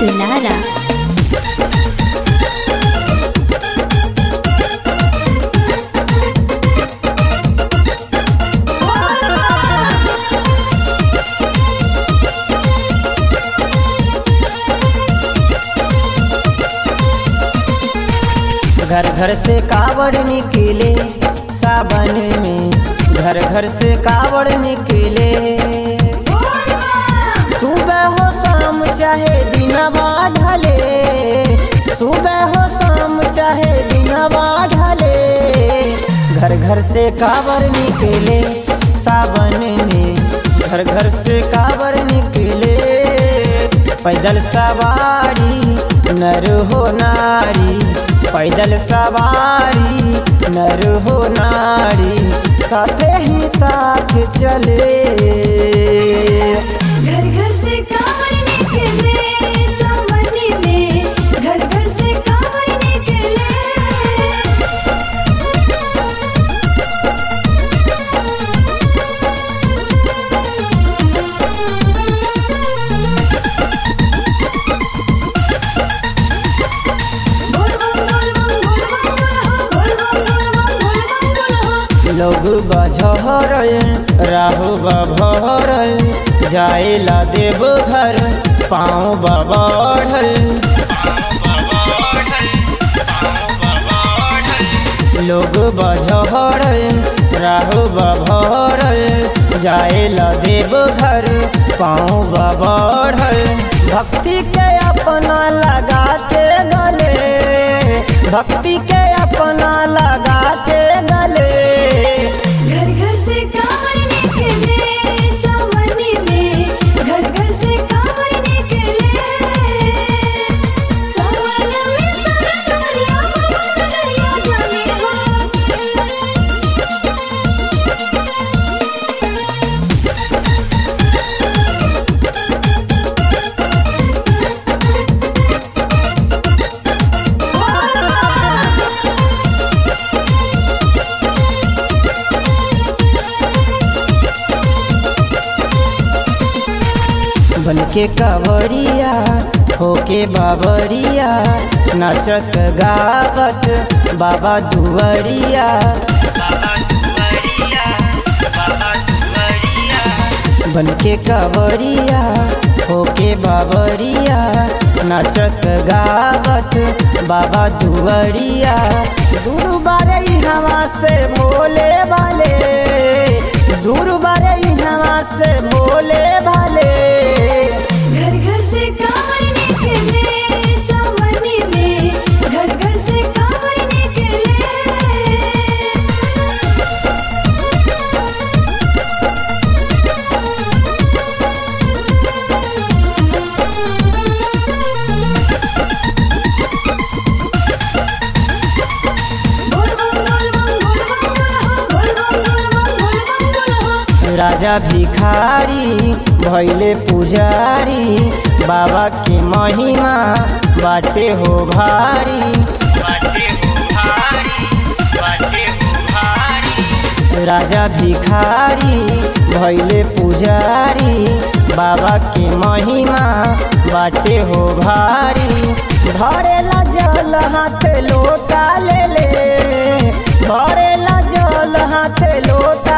Lara. घर घर से कावड़ निकले सावन में, घर घर से कावड़ निकले। सुबह हो शाम चाहे दिनवा ढले, सुबह हो शाम चाहे दिनवा ढले। घर घर से कावड़ निकले सावन में, घर घर से कावड़ निकले। पैदल सवारी नर हो नारी, पैदल सवारी नर हो नारी, साथे ही साथ चले। घर घर से कांवर निकले सावन में, घर घर से कांवर निकले। लोग बजहर राहु बभर, जाएला देव घर पाँव बबढ़ल। लोग बजहर राहु बभर, जाएला देव घर पाँव बबढ़ल। भक्ति के अपना लगा के गले, भक्ति के अपना लगा के गले। घर घर से कांवर निकले सावन में, घर घर से कांवर निकले। सावन में सारा दुनिया दुनिया जाने हो। बन के कावड़िया होके बाबरिया, नाचत गावत बाबा दुआरिया। बन के कावड़िया होके बाबरिया, नाचत गावत बाबा दुआरिया। दूर बारे हवा से बोले वाले, दूर बारे हवा से बोले वाले। घर घर से कांवर निकले सावन में, घर घर से कांवर निकले। राजा भिखारी भैले पुजारी, बाबा के महिमा बाटे हो भारी। राजा भिखारी भैले पुजारी, बाबा के महिमा बाटे हो भारी। भरेला जल हाथ लोटा ले ले, भरेला जल हाथ लोटा